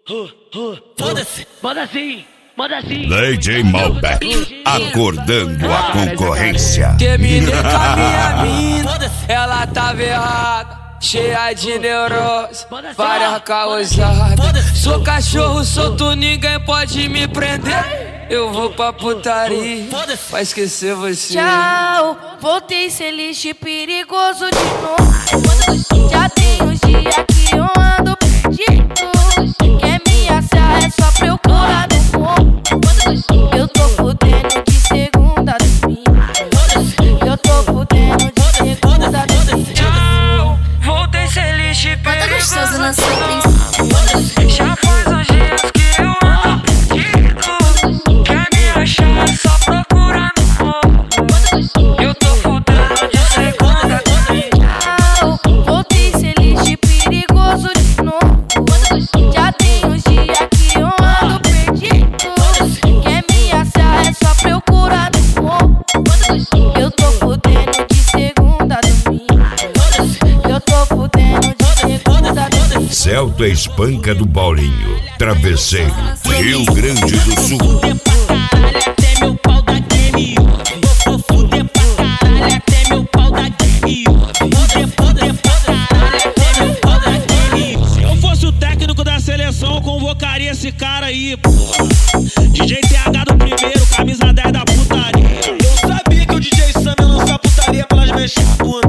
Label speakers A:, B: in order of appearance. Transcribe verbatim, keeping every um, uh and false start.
A: Foda-se, manda assim, manda assim.
B: D J Malbec, acordando a concorrência.
C: Terminei com a minha mina, ela tava errada, cheia de neurose, várias causadas. Sou cachorro solto, ninguém pode me prender. Eu vou pra putaria pra esquecer você.
D: Tchau, voltei ser lixo perigoso de novo. Já tem uns dias que eu ando perdido. Quer me achar é só procurar no morro. Eu tô fudendo de segunda a domingo. Eu tô fudendo de segunda a domingo.
C: Tchau, voltei ser lixo perigoso.
D: Gostoso na sua
C: Já faz uns dias que eu ando perdido. Quer me achar é só procurar no morro. Eu tô fudendo de segunda a domingo.
D: Voltei ser lixo perigoso de novo. Já tem uns dias que eu ando perdido. Quer me achar é só procurar no morro. Eu tô fudendo de segunda a domingo. Eu tô fudendo de segunda a domingo.
B: Celta Espanca do Paulinho, Travesseiro, Rio Grande do Sul.
A: Fuder pra caralho até meu pau da game. Vou fuder pra caralho até meu pau da game. Fuder, fuder pra caralho até meu pau da game.
E: Se eu fosse o técnico da seleção, eu convocaria esse cara aí, porra. D J T H do primeiro, camisa dez da putaria.
F: Eu sabia que o D J Sam ia lançar putaria pelas mexas.